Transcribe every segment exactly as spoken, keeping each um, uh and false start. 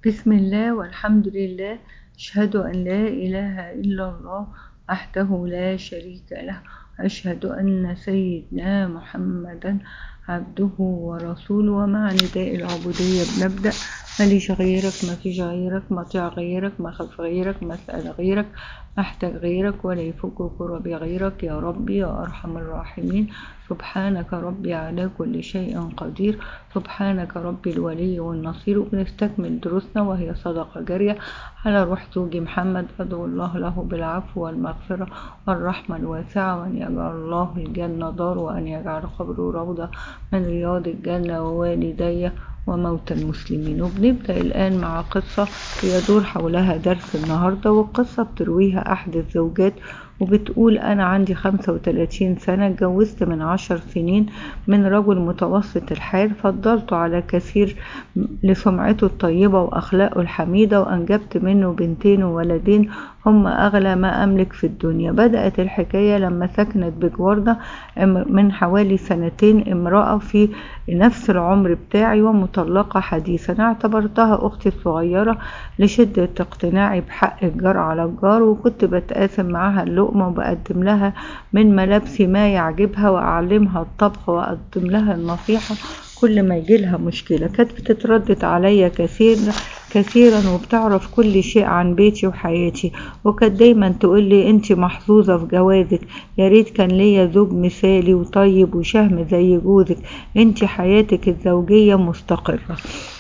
بسم الله والحمد لله. أشهد أن لا إله إلا الله وحده لا شريك له. أشهد أن سيدنا محمدا عبده ورسوله. ومع نداء العبودية بنبدأ: ماليش غيرك، ما فيش غيرك، مطيع غيرك، ما خاف غيرك، ما اسأل غيرك، ما احتاج غيرك، ولا يفك كربي غيرك يا ربي يا أرحم الراحمين. سبحانك ربي على كل شيء قدير. سبحانك ربي الولي والنصير. وبنستكمل دروسنا وهي صدقة جارية على روح زوجي محمد. أدعو الله له بالعفو والمغفرة والرحمة الواسعة، وأن يجعل الله الجنة دار، وأن يجعل قبره روضة من رياض الجنة، ووالدي وموتى المسلمين. وبنبدأ الآن مع قصة يدور حولها درس النهاردة، والقصة بترويها أحد الزوجات، وبتقول: أنا عندي خمسة وثلاثين سنة، اتجوزت من عشر سنين من رجل متوسط الحال، فضلته على كثير لسمعته الطيبة وأخلاقه الحميدة، وأنجبت منه بنتين وولدين هم أغلى ما أملك في الدنيا. بدأت الحكاية لما سكنت بجوارنا من حوالي سنتين امرأة في نفس العمر بتاعي ومطلقة حديثا. اعتبرتها أختي الصغيرة لشدة اقتناعي بحق الجار على الجار، وكنت بتقاسم معها اللقمة وبقدم لها من ملابسي ما يعجبها، وأعلمها الطبخ وأقدم لها النصيحة كل ما يجيلها مشكلة. كانت بتتردد عليا كثير كثيرا وبتعرف كل شيء عن بيتي وحياتي، وكانت دايما تقول لي: انت محظوظة في جوازك، يا ريت كان ليا زوج مثالي وطيب وشهم زي جوزك، انت حياتك الزوجية مستقرة.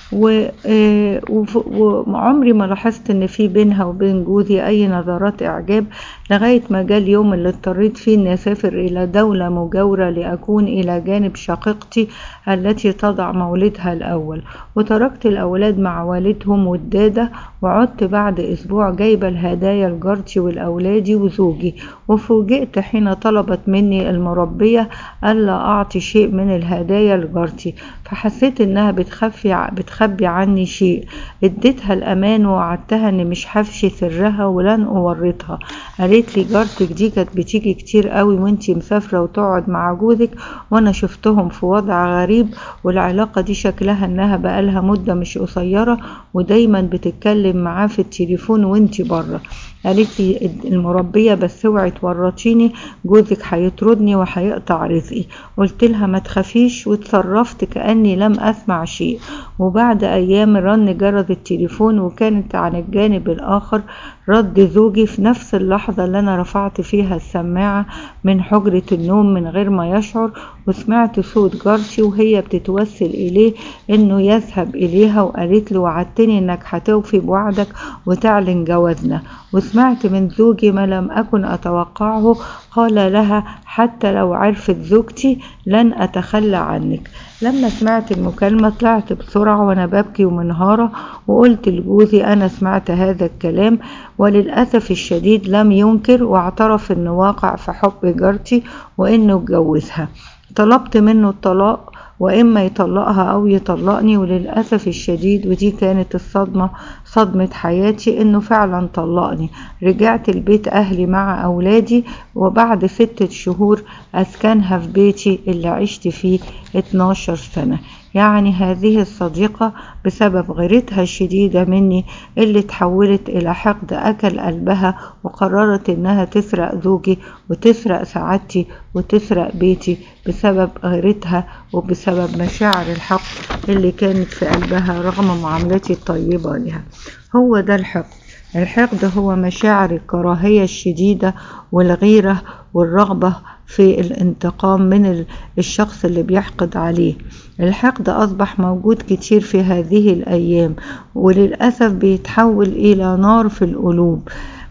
وعمري ما لاحظت ان في بينها وبين جوزي اي نظرات اعجاب، لغاية ما جاء اليوم اللي اضطريت فيه اني اسافر الى دولة مجاورة لاكون الى جانب شقيقتي التي تضع مولدها الاول، وتركت الاولاد مع والدهم والدادة، وعدت بعد اسبوع جايبة الهدايا لجارتي والاولادي وزوجي. وفوجئت حين طلبت مني المربية الا اعطي شيء من الهدايا لجارتي، فحسيت انها بتخفي بتخبي عني شيء. اديتها الامان ووعدتها اني مش هفشي سرها ولن اورطها. قالت لي: جارتك دي كانت بتيجي كتير قوي وانتي مسافرة وتقعد مع جوزك، وانا شفتهم في وضع غريب، والعلاقة دي شكلها انها بقالها مدة مش قصيرة، ودايما بتتكلم معاه في التليفون وانتي بره. قالت لي المربية: بس اوعي تورطيني، جوزك هيطردني وهيقطع رزقي. قلت لها: ما تخافيش، وتصرفت كأني لم اسمع شيء. وبعد ايام رن جرس التليفون، وكانت عن الجانب الاخر رد زوجي في نفس اللحظة اللي انا رفعت فيها السماعة من حجرة النوم من غير ما يشعر، وسمعت صوت جارتي وهي بتتوسل اليه انه يذهب اليها، وقالت له: وعدتني انك هتوفي بوعدك وتعلن جوازنا. وسمعت من زوجي ما لم اكن اتوقعه، قال لها: حتى لو عرفت زوجتي لن اتخلى عنك. لما سمعت المكالمة طلعت بسرعة وانا ببكي ومنهارة، وقلت لجوزي: انا سمعت هذا الكلام، وللأسف الشديد لم ينكر، واعترف انه واقع في حب جارتي وانه اتجوزها. طلبت منه الطلاق، واما يطلقها او يطلقني، وللأسف الشديد ودي كانت الصدمة صدمة حياتي انه فعلا طلقني. رجعت البيت اهلي مع اولادي، وبعد ستة شهور اسكنها في بيتي اللي عشت فيه اتناشر سنة. يعني هذه الصديقة بسبب غيرتها الشديدة مني اللي تحولت الى حقد اكل قلبها، وقررت انها تسرق زوجي وتسرق سعادتي وتسرق بيتي بسبب غيرتها وبسبب مشاعر الحقد اللي كانت في قلبها رغم معاملتي الطيبة لها. هو ده الحقد. الحقد هو مشاعر الكراهية الشديدة والغيرة والرغبة في الانتقام من الشخص اللي بيحقد عليه. الحقد أصبح موجود كتير في هذه الأيام، وللأسف بيتحول إلى نار في القلوب.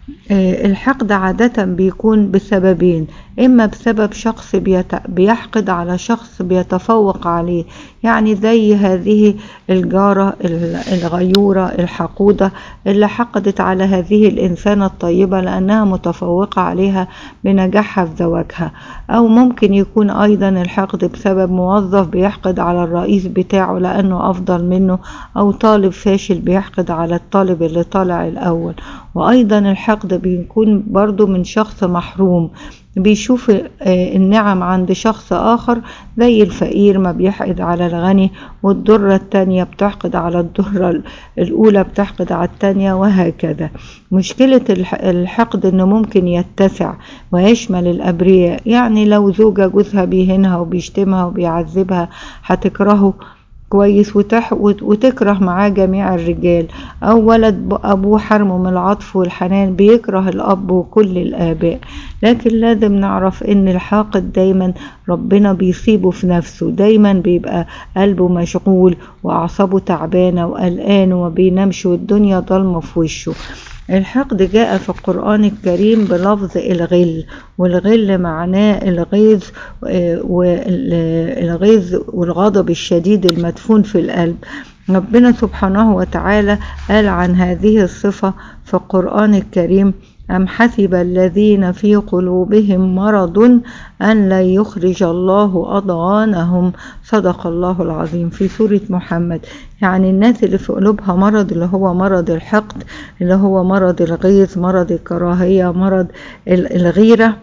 الحقد عادة بيكون بسببين: إما بسبب شخص بيحقد على شخص بيتفوق عليه، يعني زي هذه الجارة الغيورة الحقودة اللي حقدت على هذه الإنسانة الطيبة لأنها متفوقة عليها بنجاحها في زواجها. أو ممكن يكون أيضا الحقد بسبب موظف بيحقد على الرئيس بتاعه لأنه أفضل منه، أو طالب فاشل بيحقد على الطالب اللي طالع الأول. وأيضا الحقد بيكون برضو من شخص محروم، بيشوف النعم عند شخص آخر، زي الفقير ما بيحقد على الغني، والضرة التانية بتحقد على الضرة الأولى بتحقد على التانية، وهكذا. مشكلة الحقد إنه ممكن يتسع ويشمل الأبرياء، يعني لو زوجة جوزها بيهنها وبيشتمها وبيعذبها هتكرهه كويس وتكره معاه جميع الرجال، أو ولد أبوه حرمه من العطف والحنان بيكره الأب وكل الآباء. لكن لازم نعرف إن الحاقد دايما ربنا بيصيبه في نفسه، دايما بيبقى قلبه مشغول وأعصابه تعبانة وقلقان وما بينامش والدنيا ضلمة في وشه. الحقد جاء في القرآن الكريم بلفظ الغل، والغل معناه الغيظ والغيظ والغضب الشديد المدفون في القلب. ربنا سبحانه وتعالى قال عن هذه الصفة في القرآن الكريم: أم حسب الذين في قلوبهم مرض أن لا يخرج الله أضغانهم. صدق الله العظيم. في سورة محمد. يعني الناس اللي في قلوبها مرض، اللي هو مرض الحقد، اللي هو مرض الغيظ، مرض الكراهية، مرض الغيرة،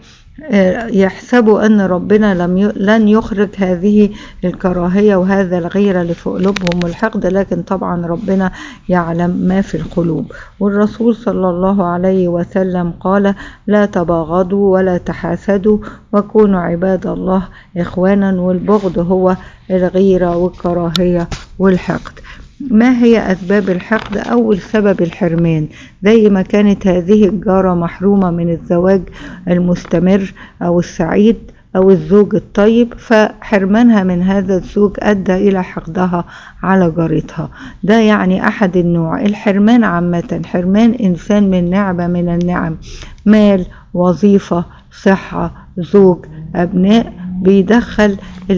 يحسبوا أن ربنا لم ي... لن يخرج هذه الكراهية وهذا الغيرة اللي في قلوبهم والحقد، لكن طبعا ربنا يعلم ما في القلوب. والرسول صلى الله عليه وسلم قال: لا تباغضوا ولا تحاسدوا وكونوا عباد الله إخوانا. والبغض هو الغيرة والكراهية والحقد. ما هي أسباب الحقد؟ أول سبب الحرمان، زي ما كانت هذه الجارة محرومة من الزواج المستمر أو السعيد أو الزوج الطيب، فحرمانها من هذا الزوج أدى إلى حقدها على جارتها. ده يعني أحد النوع. الحرمان عامة، حرمان إنسان من نعمة من النعم، مال، وظيفة، صحة، زوج، أبناء، بيدخل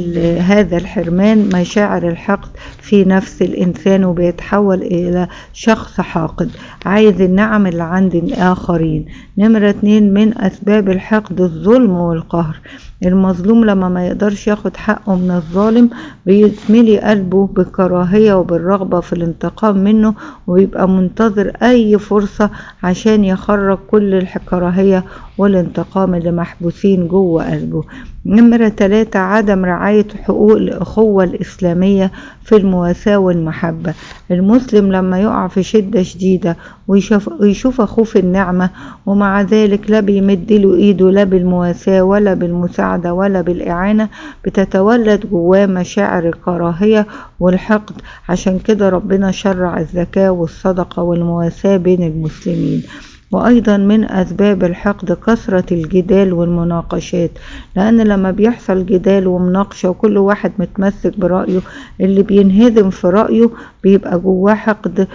هذا الحرمان مشاعر الحقد في نفس الإنسان وبيتحول إلى شخص حاقد عايز النعم اللي عند الآخرين. نمرة اتنين من أسباب الحقد الظلم والقهر. المظلوم لما ما يقدرش ياخد حقه من الظالم بيتملي قلبه بالكراهية وبالرغبة في الانتقام منه، وبيبقى منتظر أي فرصة عشان يخرج كل الكراهية والانتقام اللي محبوسين جوه قلبه. نمرة ثلاثة عدم رعاية حقوق الأخوة الإسلامية في المواساة والمحبة. المسلم لما يقع في شدة شديدة ويشوف, ويشوف أخوه في النعمة ومع ذلك لا بيمد له إيده لا بالمواساة ولا بالمساعدة ولا بالإعانة، بتتولد جواه مشاعر الكراهية والحقد. عشان كده ربنا شرع الزكاة والصدقة والمواساة بين المسلمين. وأيضا من أسباب الحقد كثرة الجدال والمناقشات، لأن لما بيحصل جدال ومناقشة وكل واحد متمسك برأيه، اللي بينهزم في رأيه بيبقى جواه حقد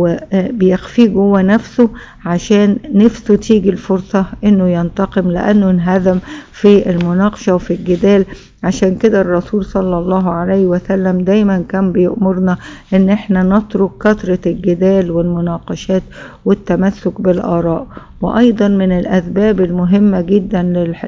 وبيخفيه جوه نفسه عشان نفسه تيجي الفرصة إنه ينتقم لأنه انهزم في المناقشة وفي الجدال. عشان كده الرسول صلى الله عليه وسلم دايما كان بيأمرنا ان احنا نترك كثرة الجدال والمناقشات والتمسك بالآراء. وأيضا من الأسباب المهمة جدا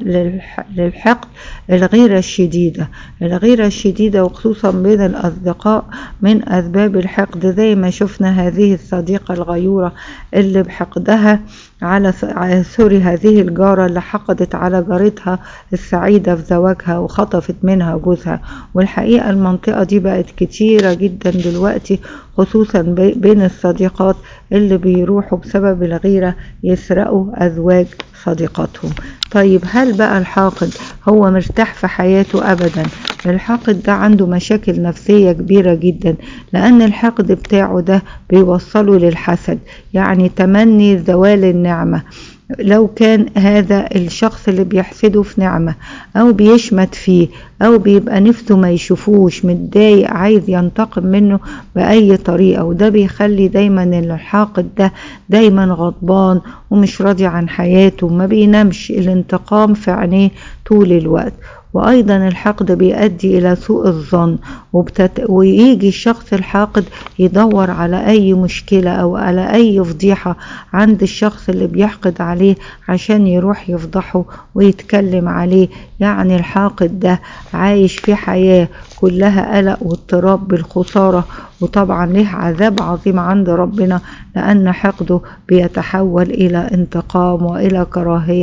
للحقد الغيرة الشديدة. الغيرة الشديدة وخصوصا بين الأصدقاء من أسباب الحقد، زي ما شفنا هذه الصديقة الغيورة اللي بحقدها على سوري هذه الجارة اللي حقدت على جارتها السعيدة في زواجها وخطفت منها جوزها. والحقيقة المنطقة دي بقت كتيرة جدا دلوقتي، خصوصا بين الصديقات اللي بيروحوا بسبب الغيرة يسرقوا أزواج صديقاتهم. طيب هل بقى الحاقد هو مرتاح في حياته؟ أبدا. الحاقد ده عنده مشاكل نفسية كبيرة جدا، لأن الحقد بتاعه ده بيوصله للحسد، يعني تمني زوال النعمة. لو كان هذا الشخص اللي بيحسده في نعمة أو بيشمت فيه أو بيبقى نفسه ما يشوفوش متضايق عايز ينتقم منه بأي طريقة، وده بيخلي دايما الحاقد ده دايما غضبان ومش راضي عن حياته، ما بينامش، الانتقام في عينيه طول الوقت. وأيضا الحقد بيؤدي إلى سوء الظن، وبتت... ويجي الشخص الحاقد يدور على أي مشكلة أو على أي فضيحة عند الشخص اللي بيحقد عليه عشان يروح يفضحه ويتكلم عليه. يعني الحاقد ده عايش في حياة كلها قلق واضطراب بالخسارة، وطبعا له عذاب عظيم عند ربنا، لأن حقده بيتحول إلى انتقام وإلى كراهية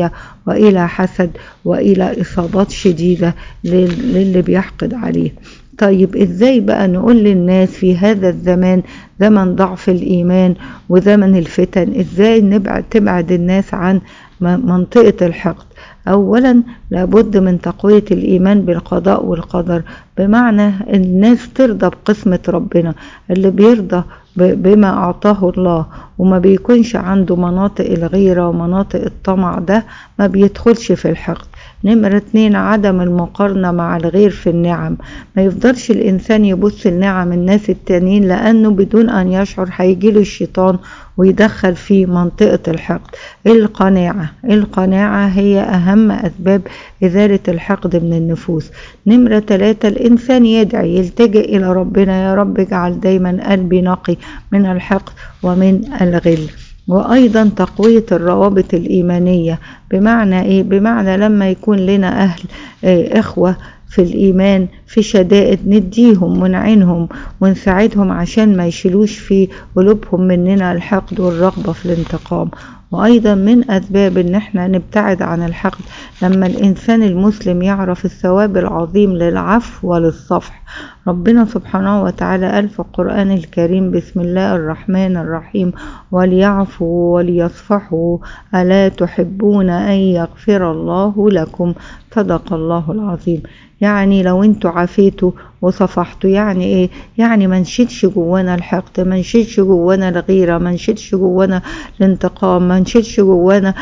وإلى حسد وإلى إصابات شديدة للي بيحقد عليه. طيب ازاي بقى نقول للناس في هذا الزمان، زمن ضعف الإيمان وزمن الفتن، ازاي نبعد تبعد الناس عن منطقة الحقد؟ أولا لابد من تقوية الإيمان بالقضاء والقدر، بمعنى الناس ترضى بقسمة ربنا، اللي بيرضى بما أعطاه الله وما بيكونش عنده مناطق الغيرة ومناطق الطمع ده ما بيدخلش في الحقد. نمرة اتنين عدم المقارنة مع الغير في النعم، ما يفضلش الإنسان يبص لنعم الناس التانيين، لأنه بدون أن يشعر هيجيله الشيطان ويدخل في منطقة الحقد. القناعة القناعة هي أهم أسباب إزالة الحقد من النفوس. نمرة ثلاثة الإنسان يدعي يلتجئ إلى ربنا، يا رب اجعل دايما قلبي نقي من الحقد ومن الغل. وأيضا تقوية الروابط الإيمانية، بمعنى إيه؟ بمعنى لما يكون لنا أهل إيه إخوة في الإيمان في شدائد نديهم ونعينهم ونساعدهم عشان ما يشيلوش في قلوبهم مننا الحقد والرغبة في الانتقام. وأيضا من أسباب إن احنا نبتعد عن الحقد لما الإنسان المسلم يعرف الثواب العظيم للعفو وللصفح. ربنا سبحانه وتعالى قال في القرآن الكريم: بسم الله الرحمن الرحيم، وليعفوا وليصفحوا ألا تحبون أن يغفر الله لكم؟ صدق الله العظيم. يعني لو انتوا عافيتوا وصفحتوا يعني ايه؟ يعني ما نشيلش جوانا الحقد، ما نشيلش جوانا الغيرة، ما نشيلش جوانا الانتقام، ما نشيلش جوانا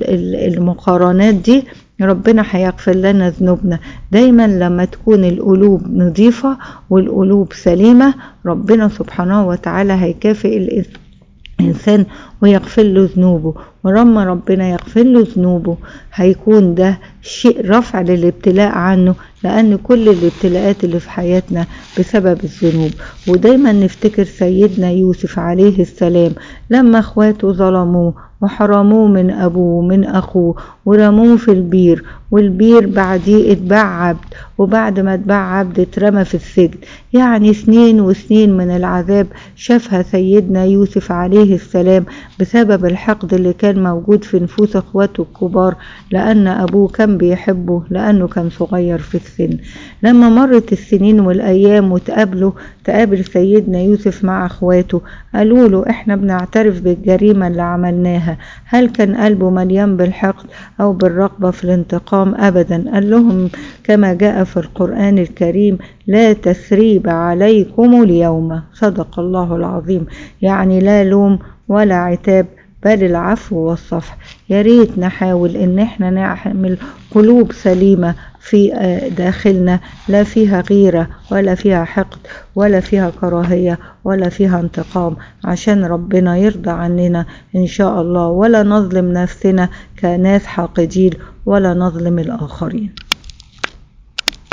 المقارنات دي، ربنا هيغفر لنا ذنوبنا. دايما لما تكون القلوب نظيفة والقلوب سليمة، ربنا سبحانه وتعالى هيكافئ الإنسان ويغفر له ذنوبه. ولما ربنا يغفر له ذنوبه هيكون ده شيء رفع للابتلاء عنه، لأن كل الابتلاءات اللي في حياتنا بسبب الذنوب. ودايما نفتكر سيدنا يوسف عليه السلام لما اخواته ظلموه وحرموه من أبوه ومن أخوه ورموه في البير، والبير بعديه اتباع عبد، وبعد ما اتباع عبد اترمى في السجن. يعني سنين وسنين من العذاب شافها سيدنا يوسف عليه السلام بسبب الحقد اللي كان موجود في نفوس اخواته الكبار، لأن أبوه كان بيحبه لأنه كان صغير في السن. لما مرت السنين والأيام وتقابلوا تقابل سيدنا يوسف مع اخواته، قالوا له: احنا بنعترف بالجريمة اللي عملناها. هل كان قلبه مليان بالحقد أو بالرغبة في الانتقام؟ أبدا. قال لهم كما جاء في القرآن الكريم: لا تثريب عليكم اليوم. صدق الله العظيم. يعني لا لوم ولا عتاب، بل العفو والصفح. يا ريت نحاول ان احنا نعمل قلوب سليمة في داخلنا، لا فيها غيرة ولا فيها حقد ولا فيها كراهية ولا فيها انتقام، عشان ربنا يرضى عننا ان شاء الله، ولا نظلم نفسنا كناس حاقدين ولا نظلم الآخرين.